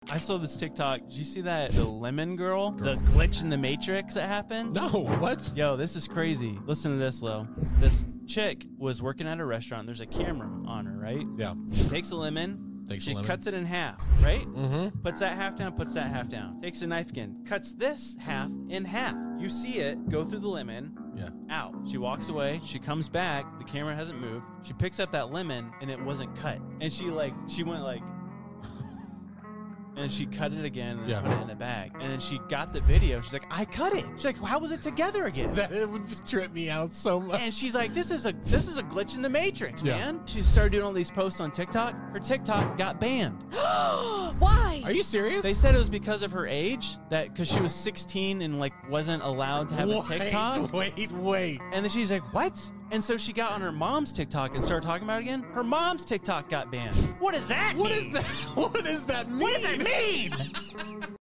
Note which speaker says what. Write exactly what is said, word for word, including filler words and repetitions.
Speaker 1: I saw this TikTok. Did you see that? The lemon girl? The glitch in the Matrix that happened?
Speaker 2: No, what?
Speaker 1: Yo, this is crazy. Listen to this, Lo. This chick was working at a restaurant. There's a camera on her, right?
Speaker 2: Yeah.
Speaker 1: She takes a lemon.
Speaker 2: Takes
Speaker 1: she
Speaker 2: a lemon.
Speaker 1: cuts it in half, right?
Speaker 2: Mm-hmm.
Speaker 1: Puts that half down, puts that half down. Takes a knife again. Cuts this half in half. You see it go through the lemon.
Speaker 2: Yeah.
Speaker 1: Out. She walks away. She comes back. The camera hasn't moved. She picks up that lemon, and it wasn't cut. And she, like, she went, like... And she cut it again and
Speaker 2: Yeah.
Speaker 1: put it in a bag. And then she got the video. She's like, I cut it. She's like, how was it together again?
Speaker 2: That it would trip me out so much.
Speaker 1: And she's like, this is a this is a glitch in the Matrix,
Speaker 2: Yeah.
Speaker 1: man. She started doing all these posts on TikTok. Her TikTok got banned.
Speaker 3: Why?
Speaker 2: Are you serious?
Speaker 1: They said it was because of her age, that because she was sixteen and like wasn't allowed to have
Speaker 2: wait,
Speaker 1: a TikTok.
Speaker 2: Wait, wait.
Speaker 1: And then she's like, what? And so she got on her mom's TikTok and started talking about it again. Her mom's TikTok got banned. What does that
Speaker 2: What
Speaker 1: mean?
Speaker 2: is that? What does that mean?
Speaker 1: What does that mean?